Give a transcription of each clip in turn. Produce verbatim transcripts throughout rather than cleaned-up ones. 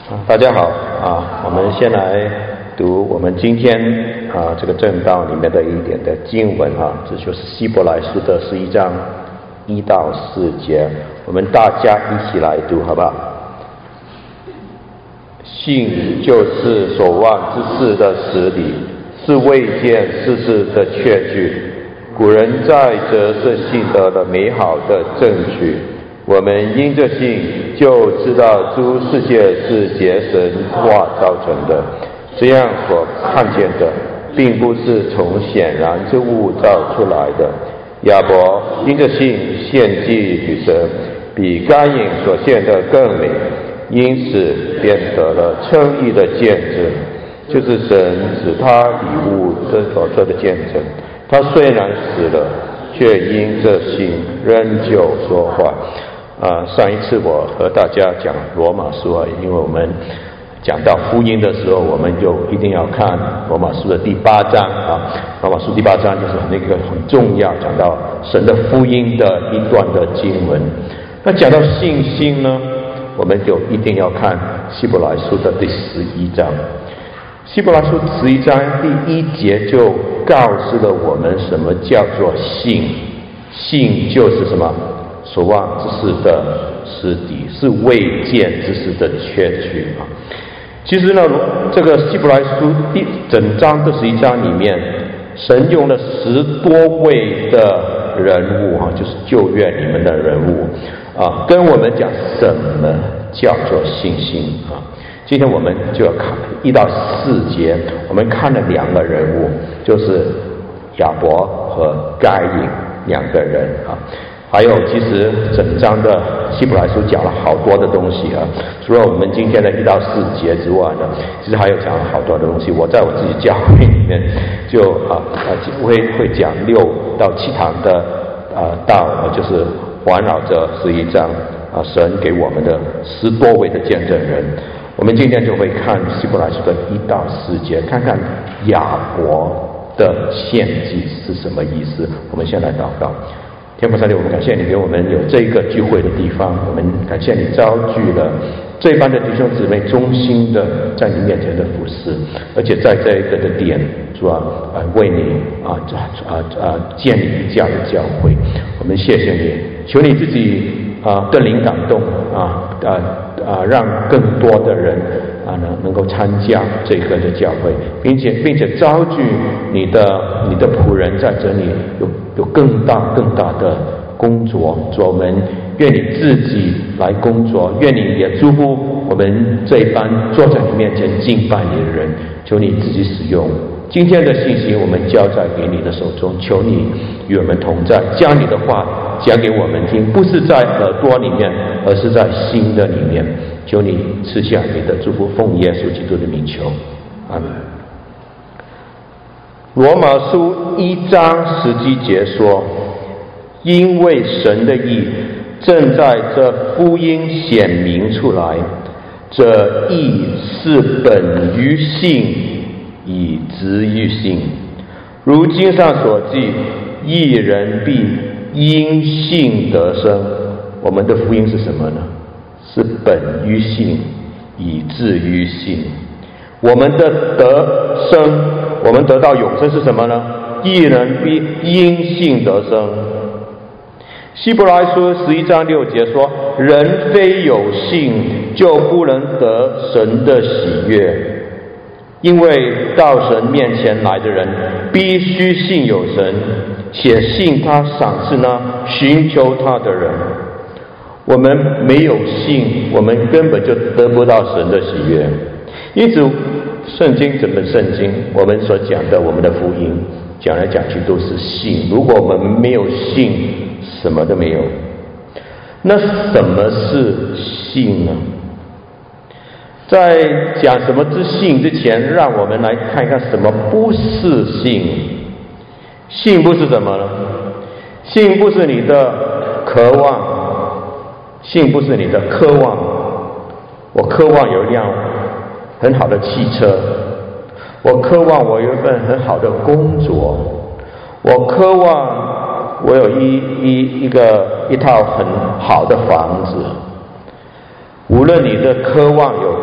啊，大家好啊！我们先来读我们今天啊这个正道里面的一点的经文啊，这就是希伯来书的十一章一到四节，我们大家一起来读，好不好？信就是所望之事的实底，是未见之事的确据。古人在这是信得了美好的证据。我们因着信就知道诸世界是结神话造成的，这样所看见的并不是从显然之物造出来的。亚伯因着信献祭与神，比该隐所献的更美，因此便得了称义的见证，就是神使他礼物这所做的见证。他虽然死了，却因着信仍旧说话。啊，上一次我和大家讲罗马书啊，因为我们讲到福音的时候，我们就一定要看罗马书的第八章啊。罗马书第八章就是那个很重要，讲到神的福音的一段的经文。那讲到信心呢，我们就一定要看希伯来书的第十一章。希伯来书十一章第一节就告诉了我们什么叫做信，信就是什么？所望之事的实底，是未见之事的确据啊。其实呢，这个希伯来书第整章这十一章里面，神用了十多位的人物啊，就是旧约里面的人物啊，跟我们讲什么叫做信心啊。今天我们就要看一到四节，我们看了两个人物，就是亚伯和该隐两个人啊。还有，其实整章的希伯来书讲了好多的东西啊，除了我们今天的一到四节之外呢，其实还有讲了好多的东西。我在我自己教会里面就啊啊会会讲六到七堂的啊道，就是环绕着十一章啊神给我们的十多位的见证人。我们今天就会看希伯来书的一到四节，看看亚伯的献祭是什么意思。我们先来祷告。天父上帝，我们感谢你给我们有这一个聚会的地方，我们感谢你召聚了这班的弟兄姊妹衷心的在你面前的服侍，而且在这一个的点，主啊，啊为你啊啊啊建立一家的教会，我们谢谢你，求你自己啊更灵感动啊啊啊让更多的人啊能能够参加这个的教会，并且并且召聚你的你的仆人在这里有有更大更大的工作，主我们愿你自己来工作，愿你也祝福我们这一班坐在你面前敬拜你的人，求你自己使用今天的信息，我们交在给你的手中，求你与我们同在，将你的话讲给我们听，不是在耳朵里面，而是在心的里面。求你赐下你的祝福，奉耶稣基督的名求，阿门。罗马书一章十七节说，因为神的义正在这福音显明出来，这义是本于信，以直于信。如经上所记，义人必因信得生。我们的福音是什么呢？是本于信，以至于信。我们的得生，我们得到永生是什么呢？义人必因信得生。希伯来书十一章六节说，人非有信就不能得神的喜悦，因为到神面前来的人必须信有神，且信他赏赐那寻求他的人。我们没有信，我们根本就得不到神的喜悦。因此圣经整本圣经我们所讲的我们的福音讲来讲去都是信，如果我们没有信，什么都没有。那什么是信呢？在讲什么之信之前，让我们来看一看什么不是信。信不是什么呢？信不是你的渴望，信不是你的渴望。我渴望有一辆很好的汽车，我渴望我有一份很好的工作，我渴望我有一一一个一套很好的房子。无论你的渴望有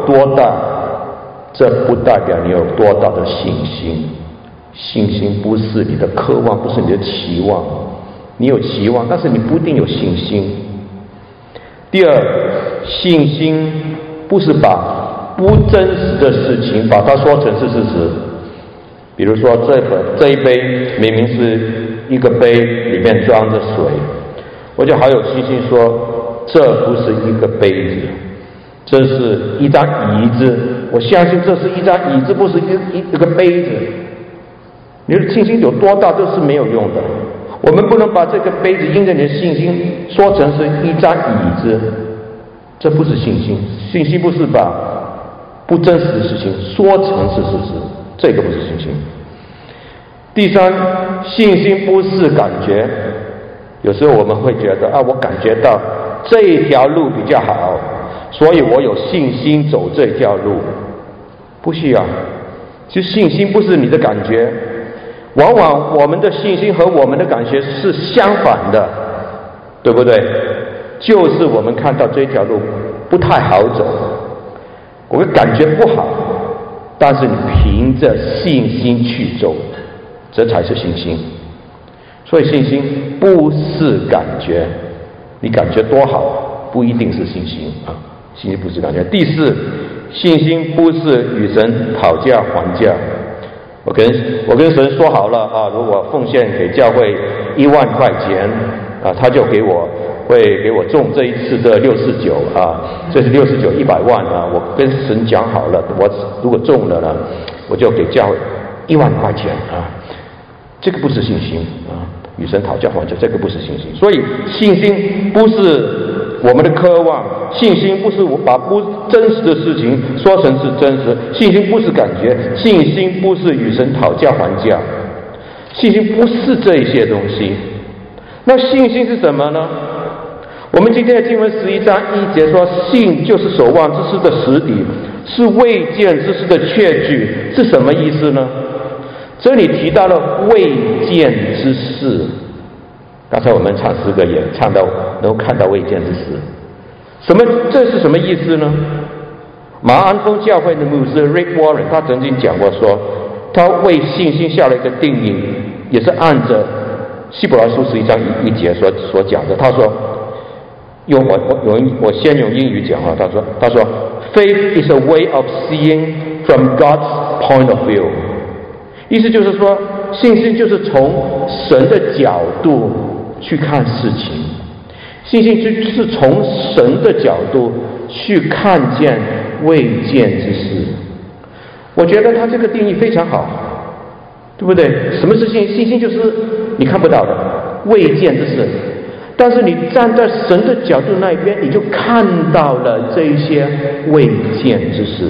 多大，这不代表你有多大的信心。信心不是你的渴望，不是你的期望。你有期望，但是你不一定有信心。第二，信心不是把不真实的事情把它说成是事实。比如说这个这一杯明明是一个杯，里面装着水，我就好有信心说这不是一个杯子，这是一张椅子，我相信这是一张椅子，不是一一个杯子。你的信心有多大都是没有用的。我们不能把这个杯子因着你的信心说成是一张椅子，这不是信心。信心不是把不真实的事情说成是事实，这个不是信心。第三，信心不是感觉。有时候我们会觉得啊，我感觉到这一条路比较好，所以我有信心走这条路。不需要。其实信心不是你的感觉，往往我们的信心和我们的感觉是相反的，对不对？就是我们看到这条路不太好走，我们感觉不好，但是你凭着信心去走，这才是信心。所以信心不是感觉，你感觉多好不一定是信心啊，信心不是感觉。第四，信心不是与神讨价还价。我跟我跟神说好了啊，如果奉献给教会一万块钱啊，他就给我会给我中这一次的六四九啊，这是六四九一百万啊，我跟神讲好了，我如果中了呢，我就给教会一万块钱啊，这个不是信心啊，与神讨价还价，这个不是信心。所以信心不是我们的渴望，信心不是我把不真实的事情说成是真实，信心不是感觉，信心不是与神讨价还价，信心不是这一些东西。那信心是什么呢？我们今天的经文十一章一节说，信就是守望之事的实底，是未见之事的确据，是什么意思呢？这里提到了未见之事，刚才我们唱诗歌也唱到能够看到未见之事，什么？这是什么意思呢？马鞍峰教会的牧师 Rick Warren 他曾经讲过说，他为信心下了一个定义，也是按着希伯来书十一章一节所所讲的。他说，用我我我先用英语讲啊，他说他说 Faith is a way of seeing from God's point of view。意思就是说，信心就是从神的角度去看事情，信心就是从神的角度去看见未见之事。我觉得他这个定义非常好，对不对？什么是信心？信心就是你看不到的未见之事，但是你站在神的角度那一边，你就看到了这一些未见之事。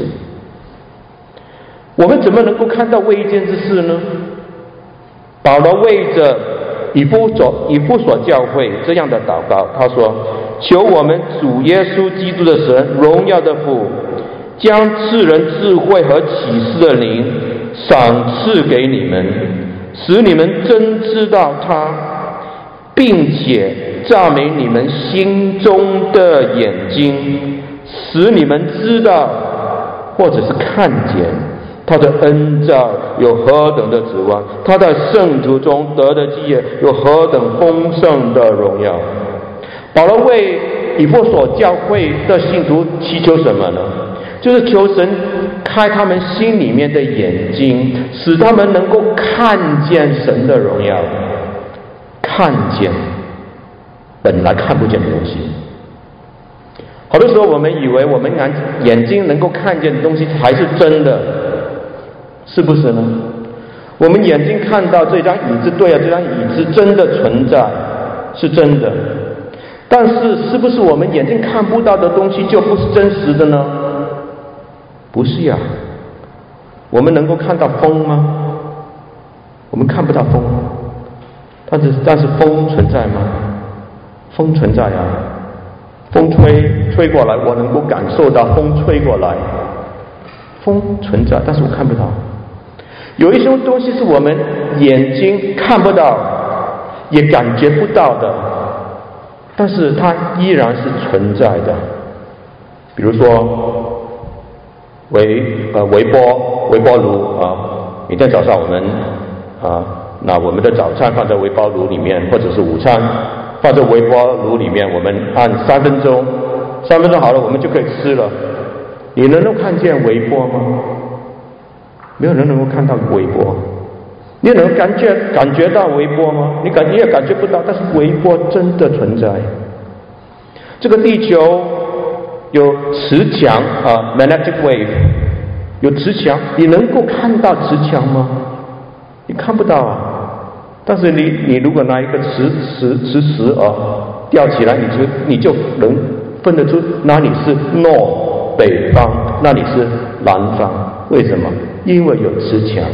我们怎么能够看到未见之事呢？保罗为着以弗所以弗所教会这样的祷告，他说：求我们主耶稣基督的神，荣耀的父，将赐人智慧和启示的灵赏赐给你们，使你们真知道他，并且照明你们心中的眼睛，使你们知道或者是看见他的恩召有何等的指望，他在圣徒中得的基业有何等丰盛的荣耀。保罗为以弗所教会的信徒祈求什么呢？就是求神开他们心里面的眼睛，使他们能够看见神的荣耀，看见本来看不见的东西。好多时候我们以为我们眼睛能够看见的东西才是真的，是不是呢？我们眼睛看到这张椅子，对啊，这张椅子真的存在，是真的。但是是不是我们眼睛看不到的东西就不是真实的呢？不是呀。我们能够看到风吗？我们看不到风，但是但是风存在吗？风存在啊，风吹吹过来，我能够感受到风吹过来，风存在，但是我看不到。有一些东西是我们眼睛看不到，也感觉不到的，但是它依然是存在的。比如说微呃微波微波炉啊，每天早上我们啊拿我们的早餐放在微波炉里面，或者是午餐放在微波炉里面，我们按三分钟，三分钟好了，我们就可以吃了。你能够看见微波吗？没有人能够看到微波。你能感觉感觉到微波吗？你感你也感觉不到，但是微波真的存在。这个地球有磁强啊 ，magnetic wave， 有磁强，你能够看到磁强吗？你看不到啊。但是你你如果拿一个磁磁磁石啊吊起来，你就你就能分得出哪里是 north 北方，那里是南方。为什么？因为有磁强。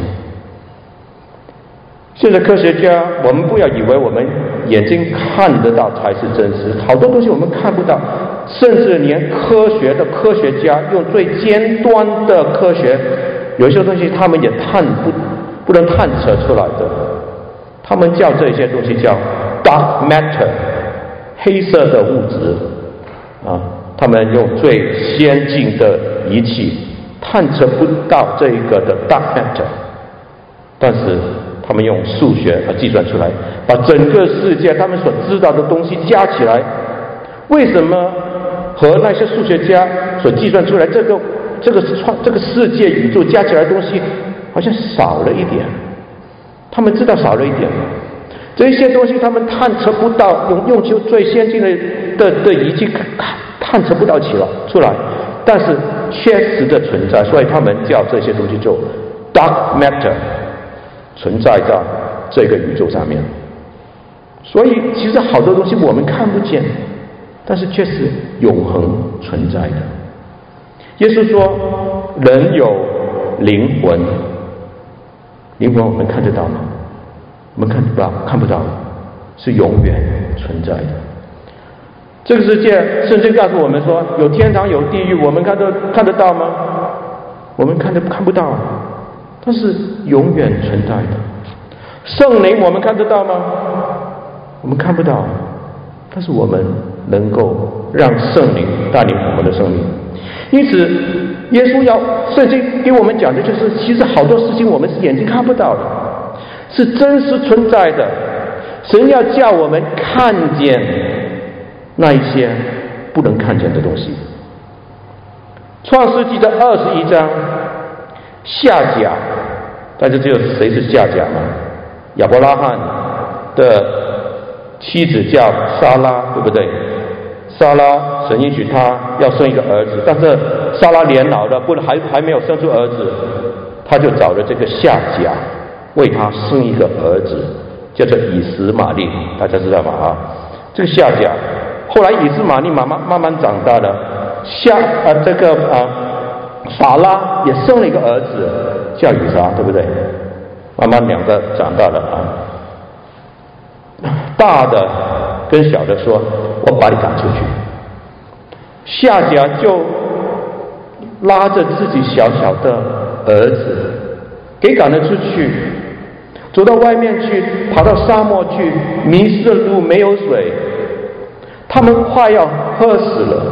现在科学家，我们不要以为我们眼睛看得到才是真实，好多东西我们看不到，甚至连科学的科学家用最尖端的科学，有些东西他们也探不不能探测出来的，他们叫这些东西叫 dark matter， 黑色的物质啊，他们用最先进的仪器探测不到这一个的 dark matter， 但是他们用数学啊计算出来，把整个世界他们所知道的东西加起来，为什么和那些数学家所计算出来这个这个创这个世界宇宙加起来的东西好像少了一点？他们知道少了一点，这些东西他们探测不到，用用就最先进的的的仪器探测不到起来出来，但是确实的存在，所以他们叫这些东西做 dark matter。存在在这个宇宙上面，所以其实好多东西我们看不见，但是却是永恒存在的。耶稣说人有灵魂，灵魂我们看得到吗？我们看不到，看不到，是永远存在的。这个世界圣经告诉我们说有天堂有地狱，我们看得看得到吗？我们看得看不到啊，它是永远存在的。圣灵我们看得到吗？我们看不到，但是我们能够让圣灵带领我们的生命。因此耶稣要圣经给我们讲的就是，其实好多事情我们是眼睛看不到的，是真实存在的。神要叫我们看见那一些不能看见的东西。创世纪的二十一章，夏甲，大家知道谁是夏甲吗？亚伯拉罕的妻子叫撒拉，对不对？撒拉神允许他要生一个儿子，但是撒拉年老了，不能还还没有生出儿子，他就找了这个夏甲为他生一个儿子，叫做以实玛利，大家知道吗？啊，这个夏甲后来以实玛利慢慢慢慢长大了，夏啊这个啊撒拉也生了一个儿子叫以撒，对不对？慢慢两个长大了啊，大的跟小的说：“我把你赶出去。”夏甲就拉着自己小小的儿子给赶了出去，走到外面去，跑到沙漠去，迷失了路，没有水，他们快要喝死了。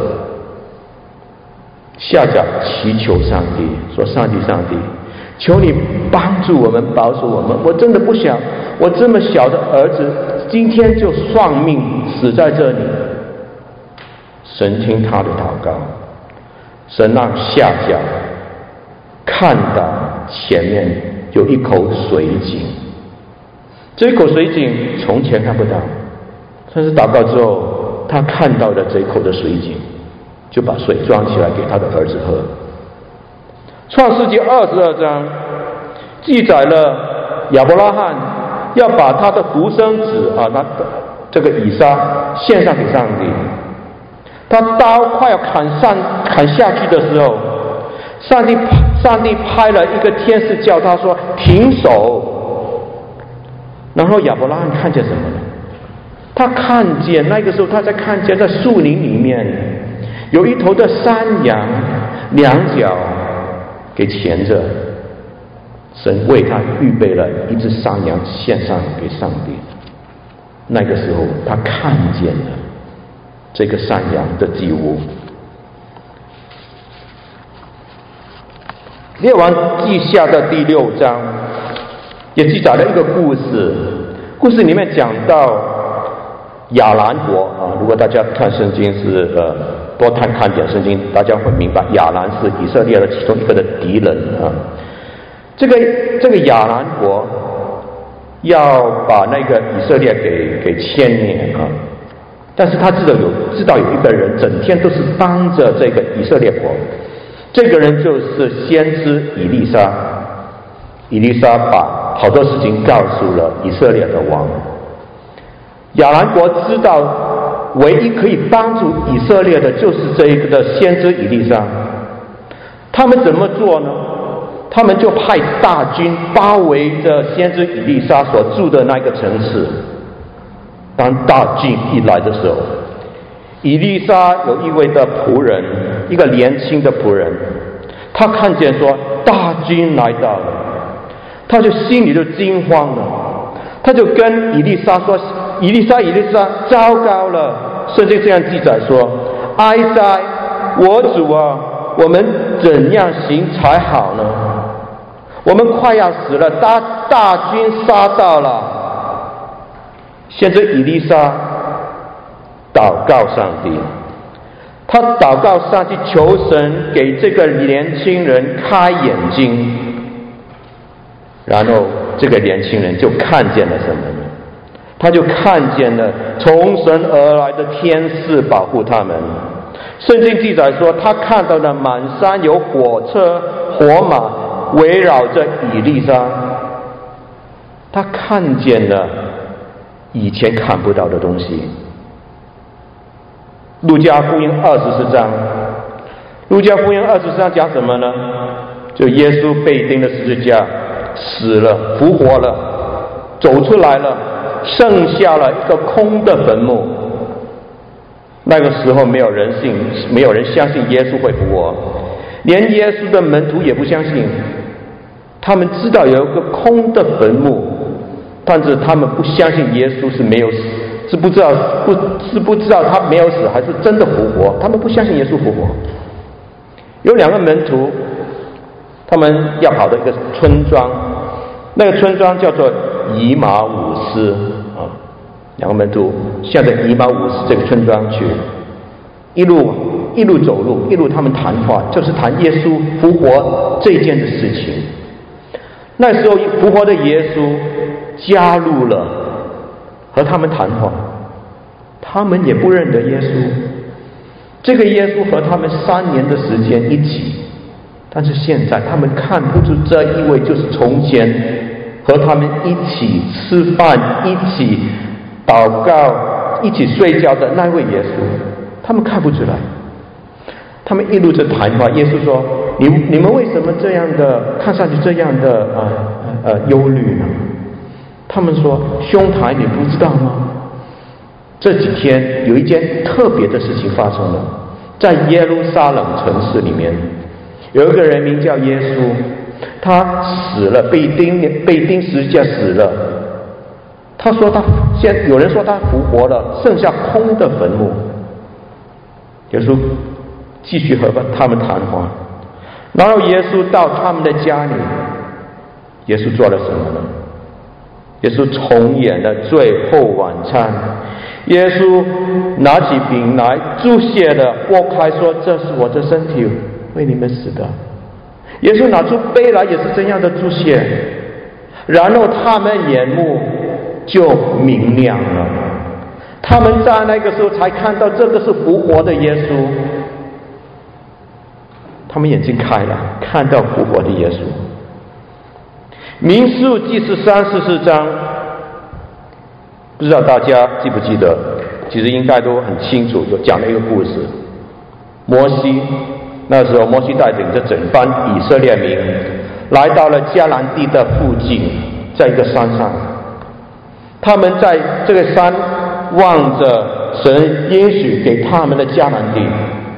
夏甲祈求上帝说：“上帝，上帝，求你帮助我们，保守我们。我真的不想，我这么小的儿子今天就丧命死在这里。”神听他的祷告，神让夏甲看到前面有一口水井，这口水井从前看不到，但是祷告之后，他看到了这口的水井，就把水装起来给他的儿子喝。创世纪二十二章记载了亚伯拉罕要把他的独生子啊，他这个以撒献上给上帝。他刀快要砍上砍下去的时候，上帝上帝派了一个天使叫他说停手。然后亚伯拉罕看见什么呢？他看见那个时候他在看见在树林里面有一头的山羊，两脚给牵着，神为他预备了一只山羊献上给上帝。那个时候他看见了这个山羊的祭物。 列王记下的第六章也记载了一个故事，故事里面讲到亚兰国啊，如果大家看圣经是呃多看看点圣经，大家会明白亚兰是以色列的其中一个的敌人啊。这个这个亚兰国要把那个以色列给给牵连啊，但是他知道有知道有一个人整天都是帮着这个以色列国，这个人就是先知以利沙。以利沙把好多事情告诉了以色列的王。亚兰国知道唯一可以帮助以色列的就是这一个的先知以利沙，他们怎么做呢？他们就派大军包围着先知以利沙所住的那个城市。当大军一来的时候，以利沙有一位的仆人，一个年轻的仆人，他看见说大军来到了，他就心里就惊慌了，他就跟以利沙说：“以利沙，以利沙，糟糕了！圣经这样记载说：哀哉，我主啊，我们怎样行才好呢？我们快要死了，大大军杀到了。”先知以利沙祷告上帝，他祷告上帝，求神给这个年轻人开眼睛，然后这个年轻人就看见了什么呢？他就看见了从神而来的天使保护他们。圣经记载说，他看到了满山有火车火马围绕着以利沙，他看见了以前看不到的东西。路加福音二十四章，路加福音二十四章讲什么呢？就耶稣被钉的十字架，死了，复活了，走出来了，剩下了一个空的坟墓。那个时候没有人信，没有人相信耶稣会复活，连耶稣的门徒也不相信。他们知道有一个空的坟墓，但是他们不相信耶稣是没有死，是不知道不是不知道他没有死，还是真的复活。他们不相信耶稣复活。有两个门徒，他们要跑到一个村庄，那个村庄叫做以马忤斯啊。两个门徒向着以马忤斯这个村庄去，一路一路走路，一路他们谈话，就是谈耶稣复活这件的事情。那时候复活的耶稣加入了和他们谈话，他们也不认得耶稣。这个耶稣和他们三年的时间一起，但是现在他们看不出这一位就是从前和他们一起吃饭、一起祷告、一起睡觉的那位耶稣，他们看不出来。他们一路在谈话，耶稣说：“你你们为什么这样的看上去这样的啊呃忧虑呢？”他们说：“兄台，你不知道吗？这几天有一件特别的事情发生了，在耶路撒冷城市里面，有一个人名叫耶稣，他死了，被钉被钉十字架死了。他说他现有人说他复活了，剩下空的坟墓。”耶稣继续和他们谈话，然后耶稣到他们的家里，耶稣做了什么呢？耶稣重演了最后晚餐。耶稣拿起饼来，注谢了，拨开说：“这是我的身体，为你们死的。”耶稣拿出杯来，也是这样的注谢。然后他们眼目就明亮了，他们在那个时候才看到这个是复活的耶稣。他们眼睛开了，看到复活的耶稣。民数记是三十四章，不知道大家记不记得？其实应该都很清楚，有讲了一个故事。摩西那时候，摩西带领着整班以色列民来到了迦南地的附近，在一个山上。他们在这个山望着神应许给他们的迦南地。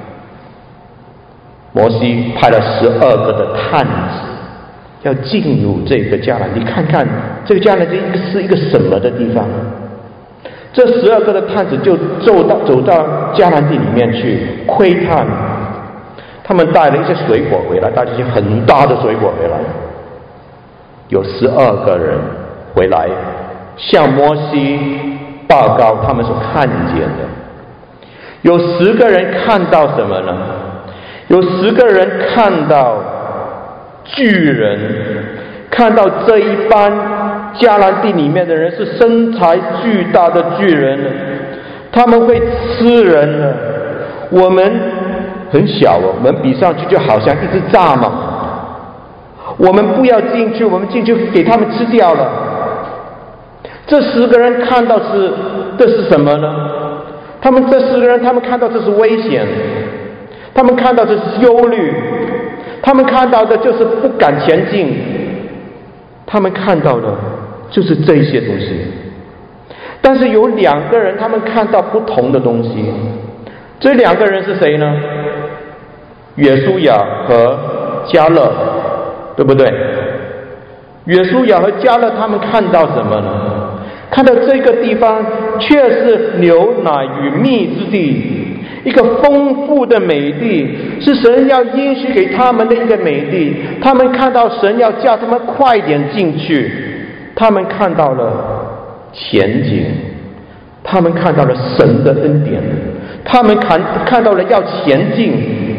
摩西派了十二个的探子，要进入这个迦南地，看看这个迦南地是一个什么的地方。这十二个的探子就走到走到迦南地里面去窥探， 他们带了一些水果回来，带了一些很大的水果回来，有十二个人回来向摩西报告他们所看见的。有十个人看到什么呢？有十个人看到巨人，看到这一班迦南地里面的人是身材巨大的巨人，他们会吃人了。我们很小哦，我们比上去就好像一只蚱蜢，我们不要进去，我们进去给他们吃掉了。这十个人看到是这是什么呢？他们这十个人，他们看到这是危险，他们看到这是忧虑，他们看到的就是不敢前进，他们看到的就是这些东西。但是有两个人，他们看到不同的东西。这两个人是谁呢？约书亚和迦勒，对不对？约书亚和迦勒他们看到什么呢？看到这个地方却是牛奶与蜜之地，一个丰富的美地，是神要应许给他们的一个美地。他们看到神要叫他们快点进去，他们看到了前景，他们看到了神的恩典，他们看看到了要前进。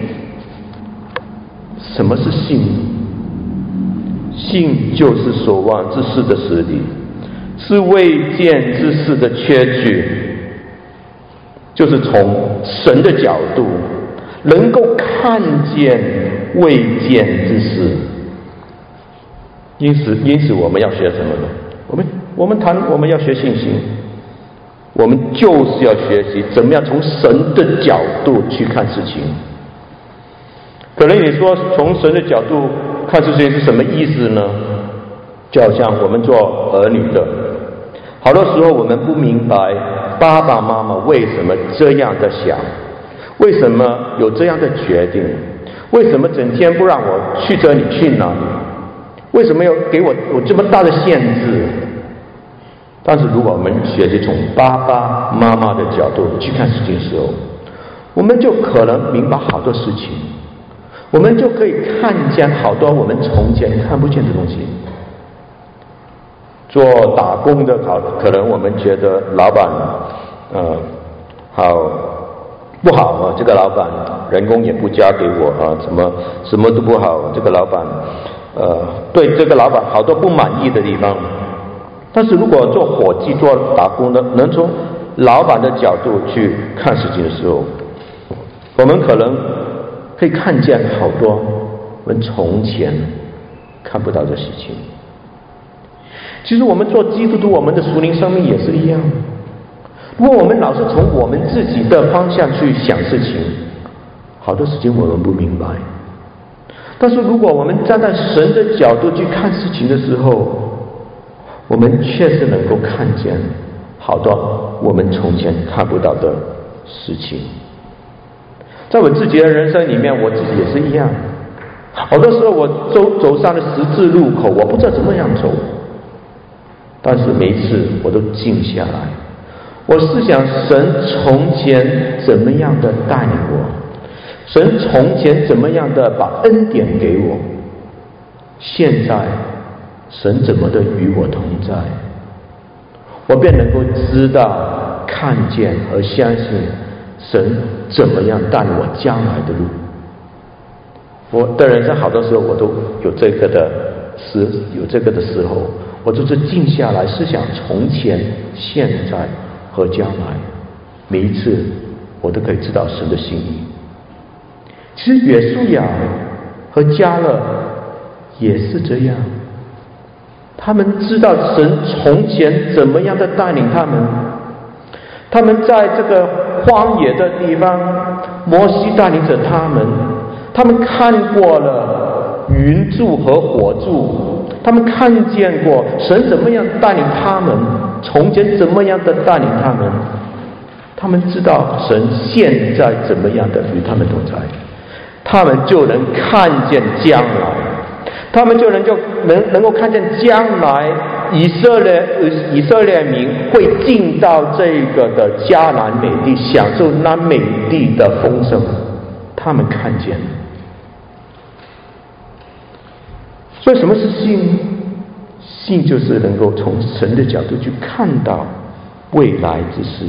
什么是信？信就是所望之事的实底，是未见之事的确据，就是从神的角度能够看见未见之事。因此因此我们要学什么呢？我们我们谈我们要学信心，我们就是要学习怎么样从神的角度去看事情。可能你说从神的角度看事情是什么意思呢？就好像我们做儿女的，好多时候我们不明白爸爸妈妈为什么这样的想，为什么有这样的决定，为什么整天不让我去这里去那里，为什么要给我有这么大的限制。但是如果我们学习从爸爸妈妈的角度去看事情的时候，我们就可能明白好多事情，我们就可以看见好多我们从前看不见的东西。做打工的好，可能我们觉得老板呃好不好啊，这个老板人工也不加给我啊，什么什么都不好，这个老板呃对这个老板好多不满意的地方。但是如果做伙计做打工的，能从老板的角度去看事情的时候，我们可能可以看见好多我们从前看不到的事情。其实我们做基督徒，我们的属灵生命也是一样。如果我们老是从我们自己的方向去想事情，好多事情我们不明白。但是如果我们站在神的角度去看事情的时候，我们确实能够看见好多我们从前看不到的事情。在我自己的人生里面，我自己也是一样。好多时候我走走上了十字路口，我不知道怎么样走，但是每一次我都静下来，我思想神从前怎么样的带领我，神从前怎么样的把恩典给我，现在神怎么的与我同在，我便能够知道、看见和相信神怎么样带领我将来的路。我的人生好多时候我都有这个的时有这个的时候，我就是静下来思想从前、现在和将来，每一次我都可以知道神的心意。其实约书亚和迦勒也是这样，他们知道神从前怎么样的带领他们，他们在这个荒野的地方，摩西带领着他们，他们看过了云柱和火柱，他们看见过神怎么样带领他们，从前怎么样的带领他们，他们知道神现在怎么样的与他们同在，他们就能看见将来，他们就能就能能够看见将来以色列以色列民会进到这个的迦南美地，享受那美地的丰盛，他们看见了。 所以什么是信？信就是能够从神的角度去看到未来之事。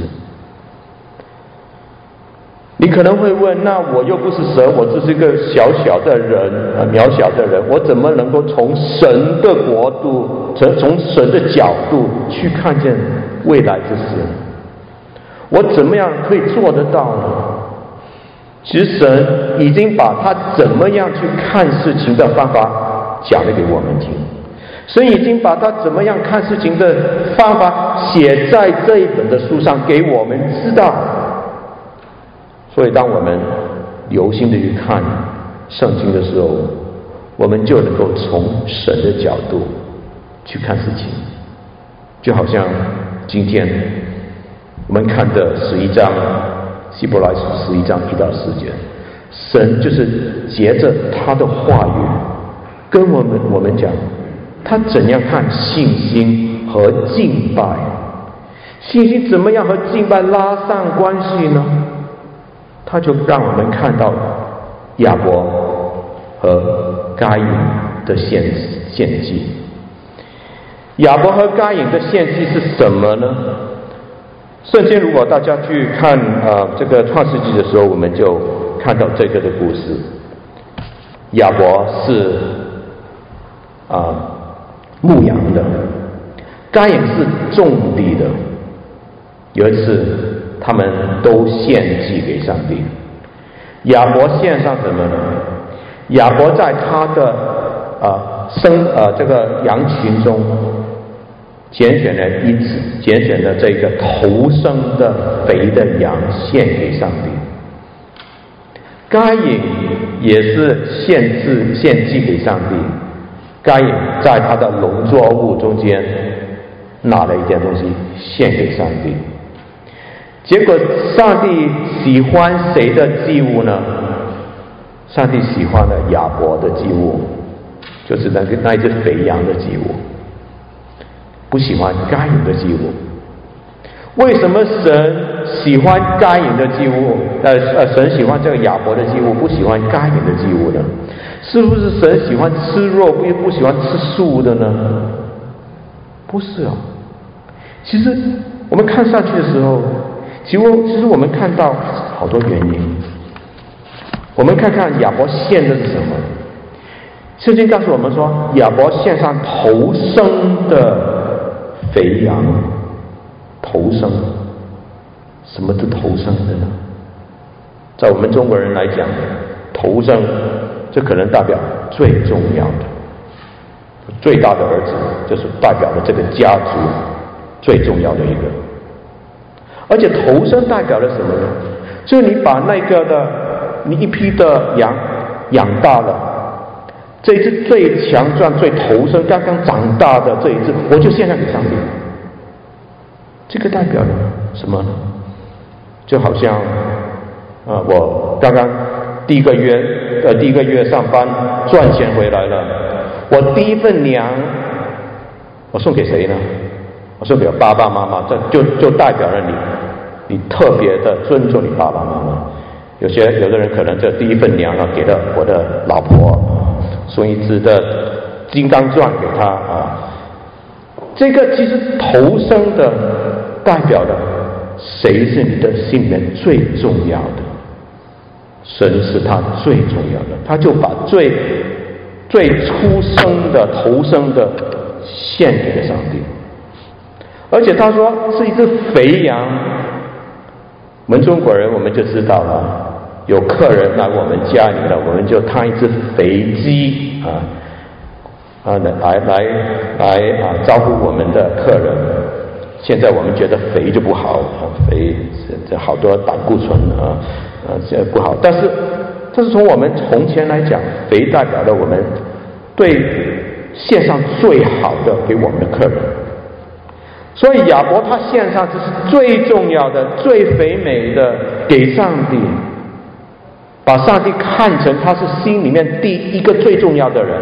你可能会问，那我又不是神，我只是一个小小的人，呃，渺小的人，我怎么能够从神的国度，从从神的角度去看见未来之事？我怎么样可以做得到呢？其实神已经把他怎么样去看事情的方法讲了给我们听，神已经把他怎么样看事情的方法写在这一本的书上给我们知道。所以当我们留心的去看圣经的时候，我们就能够从神的角度去看事情。就好像今天我们看的十一章，希伯来书十一章一到四节，神就是藉着他的话语跟我们我们讲，他怎样看信心和敬拜，信心怎么样和敬拜拉上关系呢？他就让我们看到亚伯和该隐的献献祭。亚伯和该隐的献祭是什么呢？圣经如果大家去看呃这个创世纪的时候，我们就看到这个的故事。亚伯是啊、呃、牧羊的，该隐是种地的。有一次他们都献祭给上帝。亚伯献上什么呢？亚伯在他的啊生呃这个羊群中拣选了一只，拣选了这个头生的肥的羊献给上帝。该隐也是献祭献祭给上帝。该隐在他的农作物中间拿了一件东西献给上帝。结果上帝喜欢谁的祭物呢？上帝喜欢了亚伯的祭物，就是那个那一只肥羊的祭物，不喜欢该隐的祭物。为什么神喜欢该隐的祭物？呃呃，神喜欢这个亚伯的祭物，不喜欢该隐的祭物呢？是不是神喜欢吃肉，不不喜欢吃素的呢？不是哦。其实我们看上去的时候，其实其实我们看到好多原因。我们看看亚伯献的是什么？圣经告诉我们说，亚伯献上头生的肥羊。头生，什么是头生的呢？在我们中国人来讲，头生这可能代表最重要的、最大的儿子，就是代表了这个家族最重要的一个。而且头生代表了什么呢？就是你把那个的你一批的羊养大了，这一只最强壮、最头生、刚刚长大的这一只，我就献上给上帝。这个代表了什么呢？就好像啊、呃，我刚刚第一个月呃第一个月上班赚钱回来了，我第一份粮我送给谁呢？我送给我爸爸妈妈，这就就代表了你你特别的尊重你爸爸妈妈。有些有的人可能这第一份粮啊给了我的老婆，送一只的金刚钻给他啊。这个其实头生的代表了谁是你的心里面最重要的？神是他最重要的，他就把最最出生的头生的献给了上帝。而且他说是一只肥羊，我们中国人我们就知道了，有客人来我们家里了，我们就烫一只肥鸡啊。啊，来来来啊，招呼我们的客人。现在我们觉得肥就不好，啊、肥这好多胆固醇啊，啊这不好。但是，这是从我们从前来讲，肥代表了我们对献上最好的给我们的客人。所以亚伯他献上这是最重要的、最肥美的给上帝，把上帝看成他是心里面第一个最重要的人。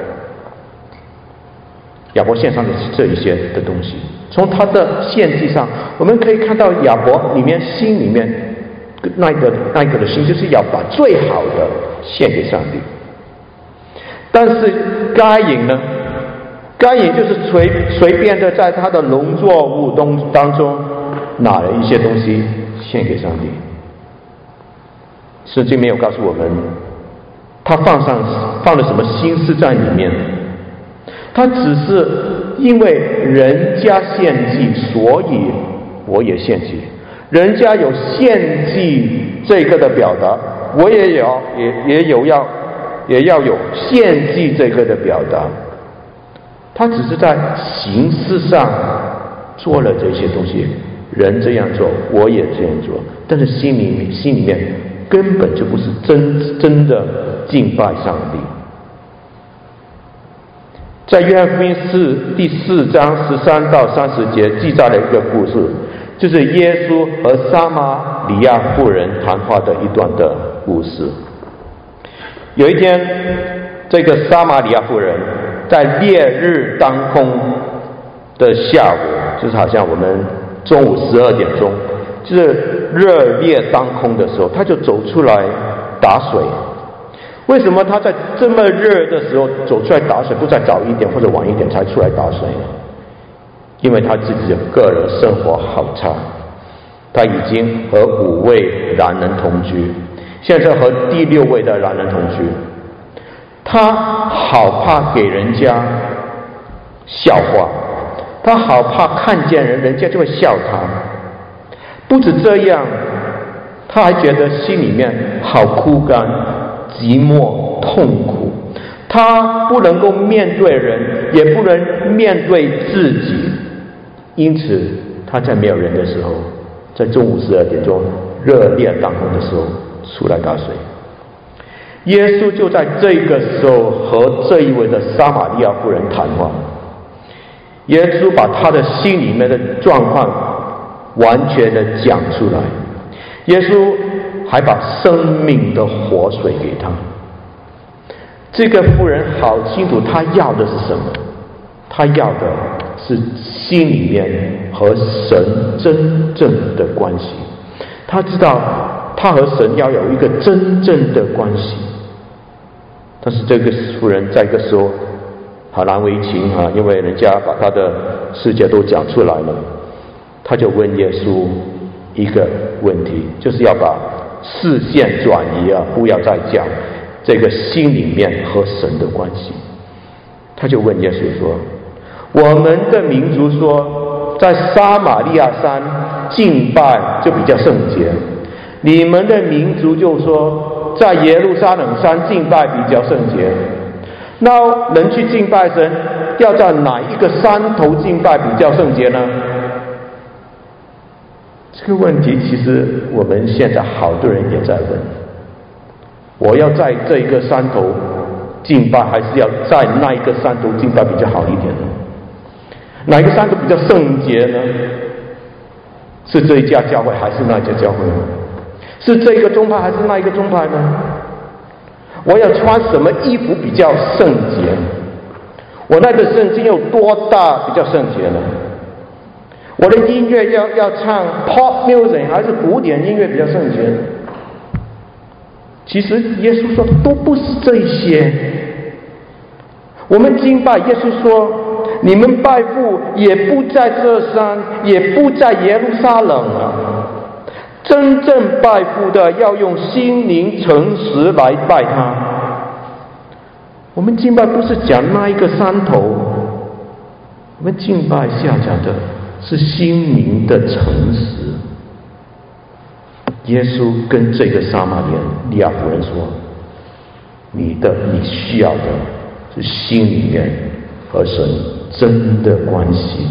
亚伯献上的是这一些的东西，从他的献祭上，我们可以看到亚伯里面心里面那个那个的心，就是要把最好的献给上帝。 但是该隐呢？该隐就是随随便的在他的农作物当当中拿了一些东西献给上帝。圣经没有告诉我们他放上放了什么心思在里面，他只是因为人家献祭，所以我也献祭。人家有献祭这个的表达，我也有，也也有要也要有献祭这个的表达。他只是在形式上做了这些东西，人这样做，我也这样做，但是心里心里面根本就不是真真的敬拜上帝。在约翰福音四第四章十三到三十节记载了一个故事，就是耶稣和撒玛利亚妇人谈话的一段的故事。有一天，这个撒玛利亚妇人在烈日当空的下午，就是好像我们中午十二点钟，就是热烈当空的时候，他就走出来打水。为什么他在这么热的时候走出来打水，不再早一点或者晚一点才出来打水呢？因为他自己的个人生活好差，他已经和五位男人同居，现在和第六位的男人同居，他好怕给人家笑话，他好怕看见人，人家就会笑他。不止这样，他还觉得心里面好枯干、寂寞、痛苦。他不能够面对人，也不能面对自己，因此他在没有人的时候，在中午十二点钟热烈当空的时候出来打水。耶稣就在这个时候和这一位的撒玛利亚妇人谈话。耶稣把他的心里面的状况完全的讲出来。耶稣还把生命的活水给他。这个妇人好清楚他要的是什么，他要的是心里面和神真正的关系。他知道他和神要有一个真正的关系。但是这个妇人在这个时候好难为情啊，因为人家把他的世界都讲出来了。他就问耶稣一个问题，就是要把视线转移啊，不要再讲这个心里面和神的关系。他就问耶稣说，我们的民族说在撒玛利亚山敬拜就比较圣洁，你们的民族就说在耶路撒冷山敬拜比较圣洁。那人去敬拜神要在哪一个山头敬拜比较圣洁呢？这个问题其实我们现在好多人也在问，我要在这一个山头敬拜，还是要在那一个山头敬拜比较好一点呢？哪一个山头比较圣洁呢？是这一家教会还是那一家教会呢？是这一个宗派还是那一个宗派呢？我要穿什么衣服比较圣洁？我那个圣经有多大比较圣洁呢？我的音乐要要唱 pop music 还是古典音乐比较圣洁呢？其实耶稣说都不是这些。我们敬拜，耶稣说你们拜父也不在这山，也不在耶路撒冷啊。真正拜父的要用心灵诚实来拜他。我们敬拜不是讲那一个山头，我们敬拜下讲的是心灵的诚实。耶稣跟这个撒玛利亚妇人说，你的你需要的是心里面和神真的关系。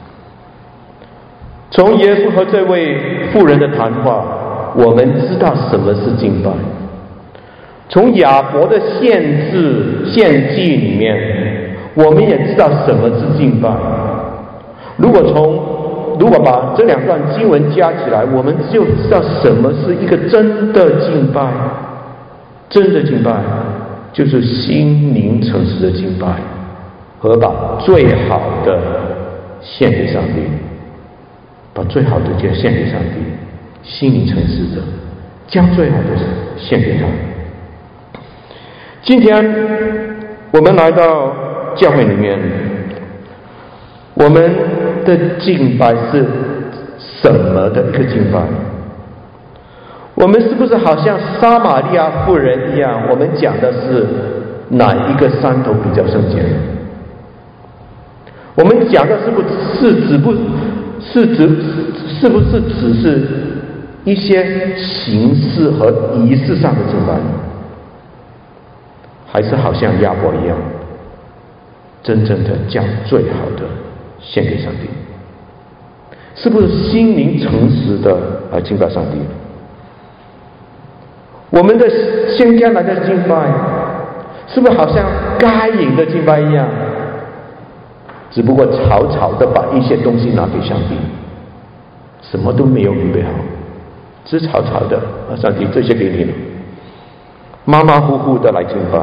从耶稣和这位妇人的谈话，我们知道什么是敬拜。从亚伯的献祭献祭里面，我们也知道什么是敬拜。如果从如果把这两段经文加起来，我们就知道什么是一个真的敬拜。真的敬拜就是心灵诚实的敬拜，和把最好的献给上帝。把最好的就献给上帝，心灵诚实的将最好的献给他。今天我们来到教会里面，我们的敬拜是什么的一个敬拜？我们是不是好像撒玛利亚妇人一样？我们讲的是哪一个山头比较圣洁？我们讲的是不是指不是指是不是只是一些形式和仪式上的敬拜？还是好像亚伯一样，真正的将最好的献给上帝？是不是心灵诚实的来敬拜上帝？我们的先天来的敬拜，是不是好像该隐的敬拜一样？只不过草草的把一些东西拿给上帝，什么都没有预备好，只草草的啊，上帝这些给你了，马马虎虎的来敬拜。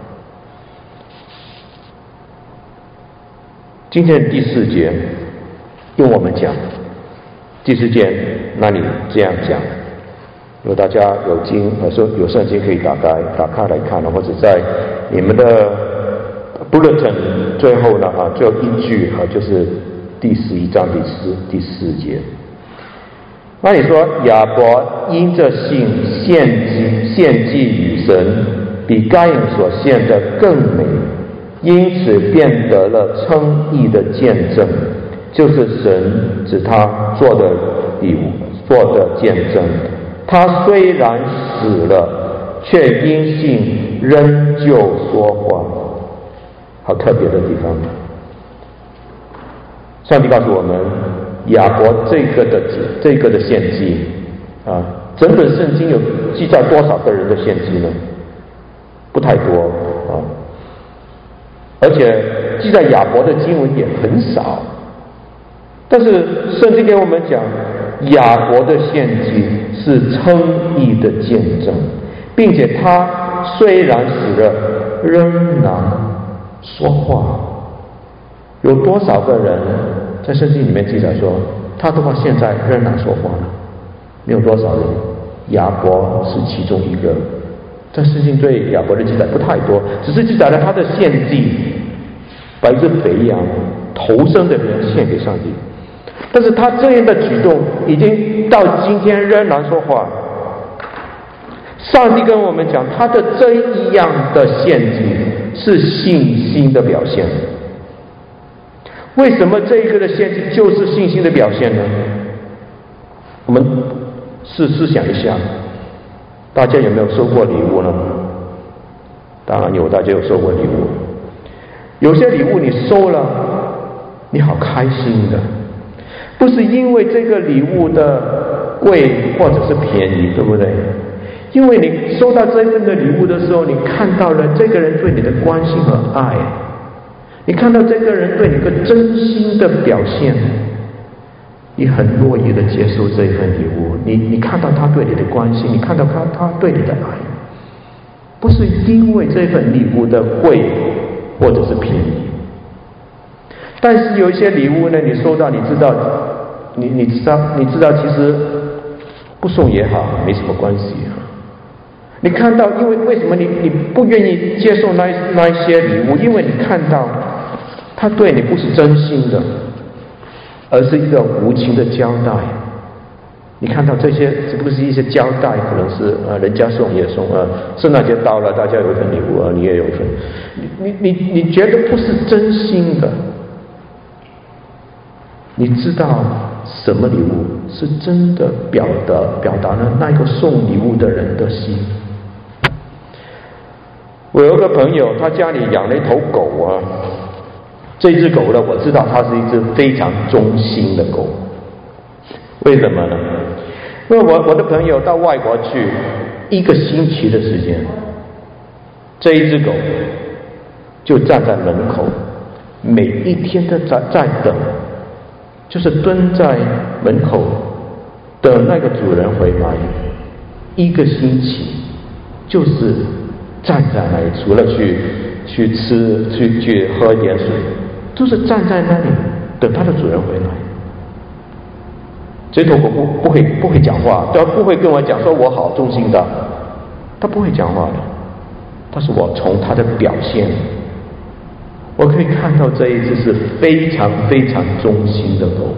今天的第四节用我们讲，第四节那里这样讲。如果大家有经呃说有圣经可以打开打开来看，或者在你们的 bulletin 最后呢啊，最后一句啊，就是第十一章第四第四节。那你说亚伯因着信献祭献祭与神，比该隐所献的更美，因此便得了称义的见证，就是神指他做的礼物做的见证。他虽然死了，却因信仍旧说话。好特别的地方，上帝告诉我们，亚伯这个的这个的献祭啊，整本圣经有记载多少个人的献祭呢？不太多啊，而且记载亚伯的经文也很少。但是圣经给我们讲，亚伯的献祭是称义的见证，并且他虽然死了，仍然说话。有多少个人在圣经里面记载说，他的话现在仍然说话呢？没有多少人，亚伯是其中一个。在圣经对亚伯的记载不太多，只是记载了他的献祭，把一只肥羊头生的人献给上帝。但是他这样的举动已经到今天仍然说话。上帝跟我们讲，他的这一样的献祭是信心的表现。为什么这一个的献祭就是信心的表现呢？我们试思想一下，大家有没有收过礼物呢？当然有，大家有收过礼物。有些礼物你收了，你好开心的，不是因为这个礼物的贵或者是便宜，对不对？因为你收到这份的礼物的时候，你看到了这个人对你的关心和爱，你看到这个人对你的真心的表现，你很乐意的接受这一份礼物。你你看到他对你的关心，你看到他他对你的爱，不是因为这份礼物的贵或者是便宜。但是有一些礼物呢，你收到，你知道，你你知道，你知道，其实不送也好，没什么关系啊。你看到，因为为什么你你不愿意接受那那一些礼物？因为你看到他对你不是真心的，而是一个无情的交代。你看到这些只不过是一些交代，可能是呃人家送也送啊，圣诞节到了，大家有一份礼物啊，你也有一份，你你你你觉得不是真心的。你知道什么礼物是真的表达表达了那个送礼物的人的心？我有个朋友，他家里养了一头狗啊，这只狗呢，我知道它是一只非常忠心的狗。为什么呢？因为我我的朋友到外国去一个星期的时间，这一只狗就站在门口，每一天都在在等，就是蹲在门口等那个主人回来。一个星期就是站在那里，除了去去吃去去喝点水，就是站在那里等他的主人回来。这头狗不不会不会讲话，他不会跟我讲说我好忠心的，他不会讲话的。但是我从他的表现我可以看到这一次是非常非常忠心的狗。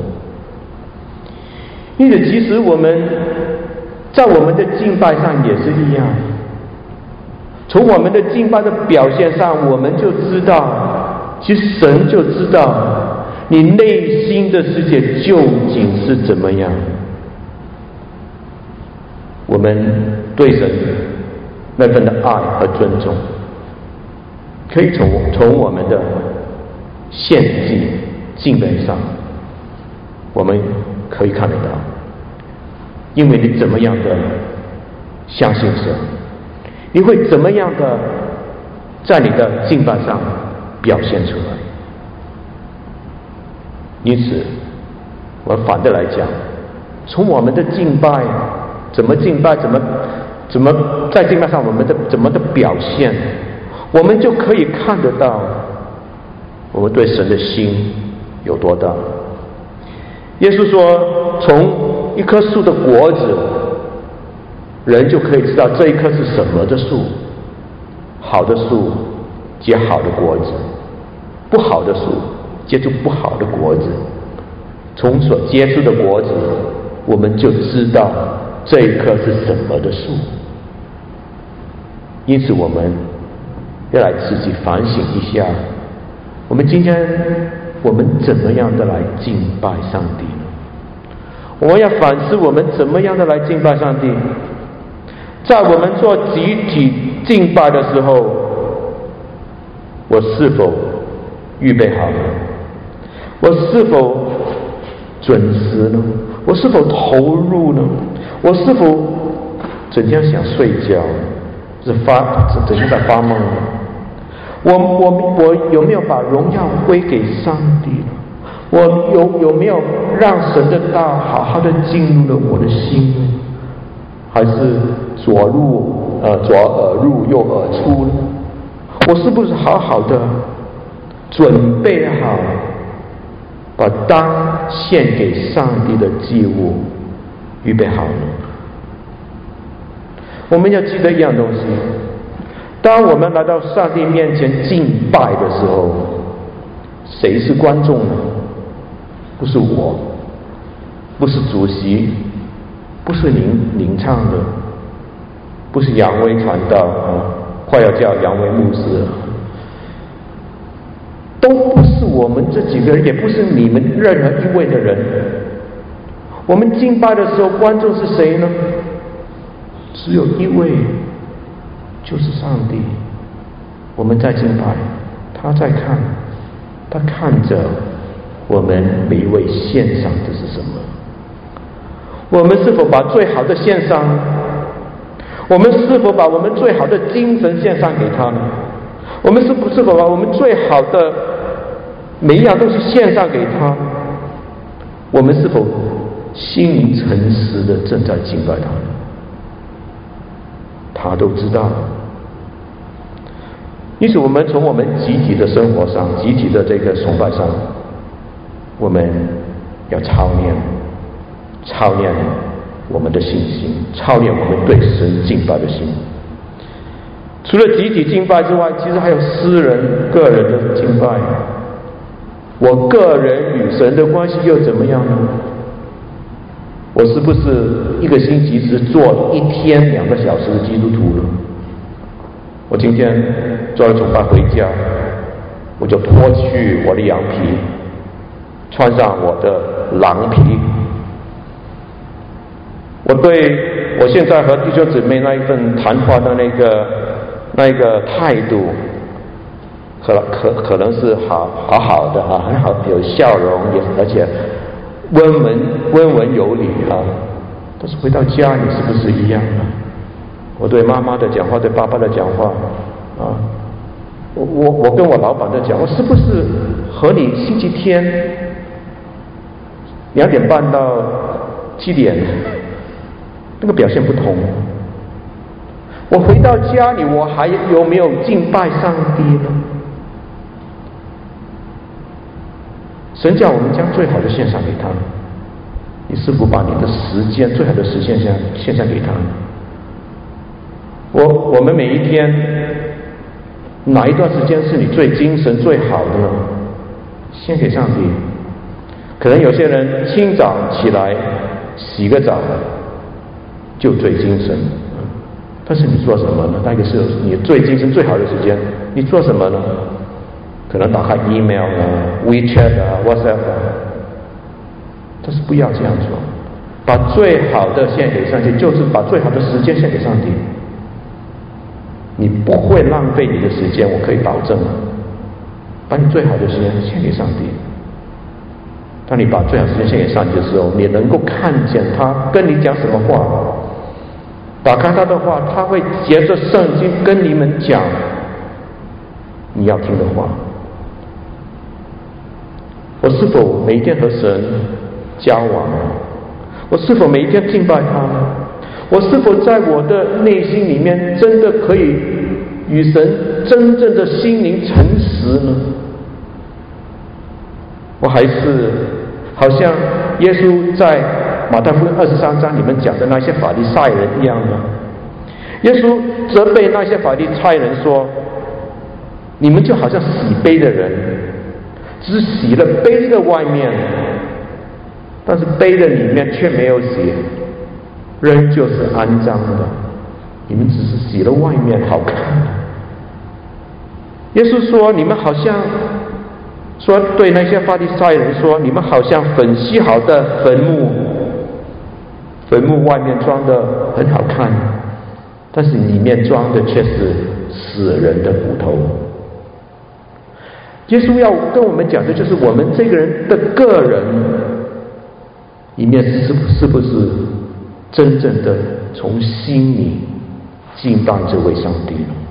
因此其实我们在我们的敬拜上也是一样，从我们的敬拜的表现上，我们就知道，其实神就知道你内心的世界究竟是怎么样。我们对神那份的爱和尊重，可以从从我们的献祭敬拜上，我们可以看得到。因为你怎么样的相信神，你会怎么样的在你的敬拜上表现出来。因此我反的来讲，从我们的敬拜怎么敬拜，怎么怎么在敬拜上我们的怎么的表现，我们就可以看得到我们对神的心有多大。耶稣说，从一棵树的果子，人就可以知道这一棵是什么的树。好的树结好的果子，不好的树结出不好的果子。从所结出的果子，我们就知道这一棵是什么的树。因此我们要来自己反省一下，我们今天我们怎么样的来敬拜上帝呢？我们要反思我们怎么样的来敬拜上帝。在我们做集体敬拜的时候，我是否预备好了？我是否准时呢？我是否投入呢？我是否整天想睡觉，是发整天在发梦呢？我我我有没有把荣耀归给上帝呢？我有有没有让神的道好好的进入了我的心呢？还是左入呃左耳入右耳出呢？我是不是好好的准备好，把当献给上帝的祭物预备好呢？我们要记得一样东西，当我们来到上帝面前敬拜的时候，谁是观众呢？不是我，不是主席，不是您您唱的，不是杨威传道啊，快要叫杨威牧师了，都不是我们这几个人，也不是你们任何一位的人。我们敬拜的时候，观众是谁呢？只有一位，就是上帝。我们在敬拜，他在看，他看着我们每一位献上的是什么？我们是否把最好的献上？我们是否把我们最好的精神献上给他呢？我们是不是否把我们最好的每一样东西献上给他？我们是否心灵诚实的正在敬拜他呢？他都知道。因此我们从我们集体的生活上，集体的这个崇拜上，我们要操练操练我们的信心，操练我们对神敬拜的心。除了集体敬拜之外，其实还有私人个人的敬拜。我个人与神的关系又怎么样呢？我是不是一个星期只做一天两个小时的基督徒了？我今天做了崇拜回家，我就脱去我的羊皮，穿上我的狼皮。我对我现在和弟兄姊妹那一份谈话的那个那一个态度，可可可能是好好好的啊，很好，有笑容，也而且温文温文有礼啊。但是回到家里是不是一样呢？我对妈妈的讲话，对爸爸的讲话啊，我我我跟我老板的讲话，是不是和你星期天两点半到七点那个表现不同？我回到家里，我还有没有敬拜上帝呢？神叫我们将最好的献上给他，你是否把你的时间最好的时间献献上给他？我我们每一天哪一段时间是你最精神最好的呢？献给上帝。可能有些人清早起来洗个澡就最精神，但是你做什么呢？那个是你最精神最好的时间，你做什么呢？可能打开 email 啊 WeChat 啊 WhatsApp 啊，但是不要这样做。把最好的献给上帝，就是把最好的时间献给上帝。你不会浪费你的时间，我可以保证。把你最好的时间献给上帝。当你把最好的时间献给上帝的时候，你能够看见他跟你讲什么话。打开他的话，他会接着圣经跟你们讲你要听的话。我是否每一天和神交往？我是否每一天敬拜他？我是否在我的内心里面真的可以与神真正的心灵诚实呢？我还是好像耶稣在马太福音二十三章里面讲的那些法利赛人一样呢？耶稣责备那些法利赛人说：你们就好像洗杯的人，只洗了杯的外面，但是杯的里面却没有洗，仍旧是肮脏的。你们只是洗了外面好看。耶稣说：你们好像说对那些法利赛人说，你们好像粉洗好的坟墓，坟墓外面装的很好看，但是里面装的却是死人的骨头。耶稣要跟我们讲的就是我们这个人的个人里面是不是不是真正的从心里敬拜这位上帝呢？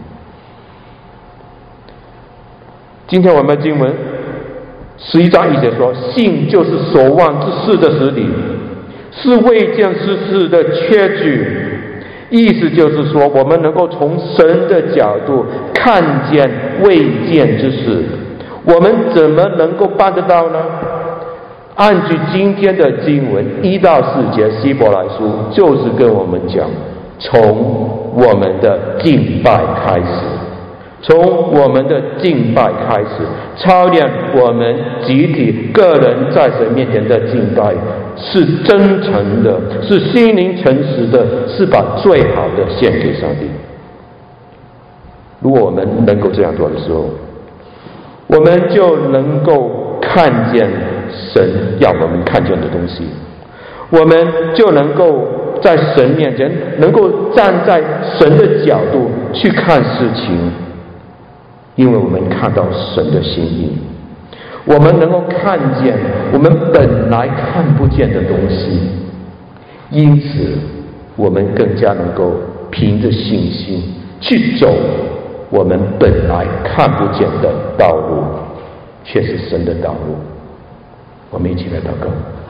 今天我们的经文十一章一节说：信就是所望之事的实底，是未见之事的确据。意思就是说，我们能够从神的角度看见未见之事。我们怎么能够办得到呢？按据今天的经文一到四节希伯来书，就是跟我们讲，从我们的敬拜开始，从我们的敬拜开始，操练我们集体个人在神面前的敬拜，是真诚的，是心灵诚实的，是把最好的献给上帝。如果我们能够这样做的时候，我们就能够看见神要我们看见的东西，我们就能够在神面前能够站在神的角度去看事情，因为我们看到神的心意，我们能够看见我们本来看不见的东西，因此我们更加能够凭着信心去走我们本来看不见的道路，却是神的道路。我们一起来祷告。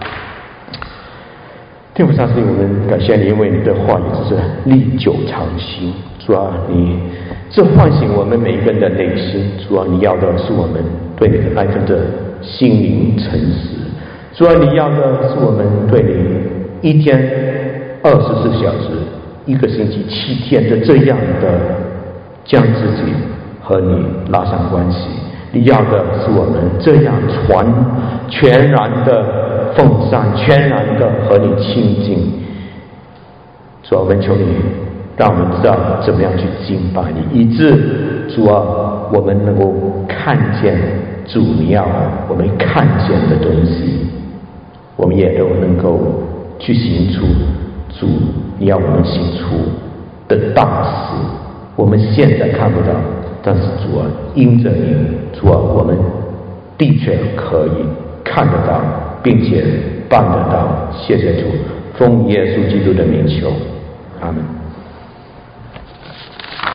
天父上帝，我们感谢你，因为你的话语只是历久常新。主啊，你这唤醒我们每一个人的内心。主啊，你要的是我们对你的那份的心灵诚实。主啊，你要的是我们对你一天二十四小时、一个星期七天的这样的将自己和你拉上关系。你要的是我们这样传全然的奉上，全然的和你亲近。主啊，我们求你让我们知道怎么样去敬拜你，以致主啊，我们能够看见主你要我们看见的东西，我们也都能够去行出主你要我们行出的大事。我们现在看不到，但是主啊，因着你，主啊，我们的确可以看得到，并且办得到。谢谢主，奉耶稣基督的名求，阿们。